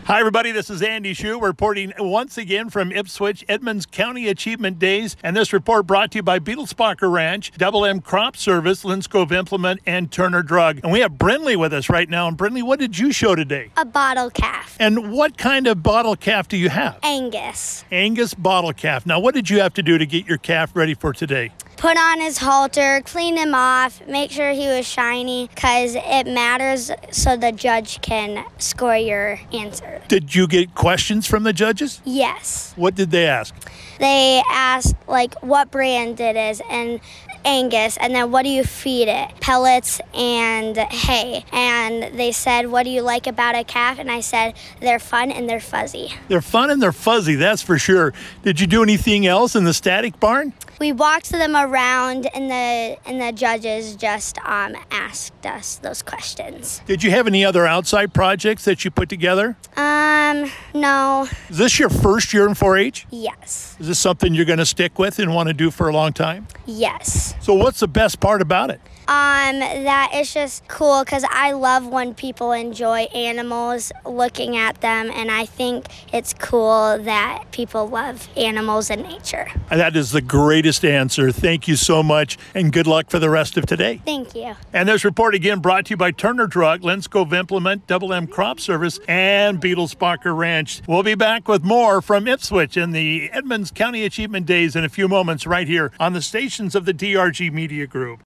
Hi, everybody. This is Andy Shue reporting once again from Ipswich, Edmonds County Achievement Days. And this report brought to you by Beetlesbacher Ranch, Double M Crop Service, Linscove Implement, and Turner Drug. And we have Brindley with us right now. And Brindley, what did you show today? A bottle calf. And what kind of bottle calf do you have? Angus. Angus bottle calf. Now, what did you have to do to get your calf ready for today? Put on his halter, clean him off, make sure he was shiny, because it matters so the judge can score your answer. Did you get questions from the judges? Yes. What did they ask? They asked, what brand it is, and Angus, and then what do you feed it? Pellets and hay. And they said, what do you like about a calf? And I said, they're fun and they're fuzzy. They're fun and they're fuzzy, that's for sure. Did you do anything else in the static barn? We walked them around, and the judges just asked us those questions. Did you have any other outside projects that you put together? No. Is this your first year in 4-H? Yes. Is this something you're going to stick with and want to do for a long time? Yes. So what's the best part about it? That it's just cool because I love when people enjoy animals, looking at them, and I think it's cool that people love animals and nature. That is the greatest answer. Thank you so much, and good luck for the rest of today. Thank you. And this report again brought to you by Turner Drug, Linscove Implement, Double M Crop Service, and Beetlesbacher Ranch. We'll be back with more from Ipswich in the Edmonds County Achievement Days in a few moments right here on the stations of the DRG Media Group.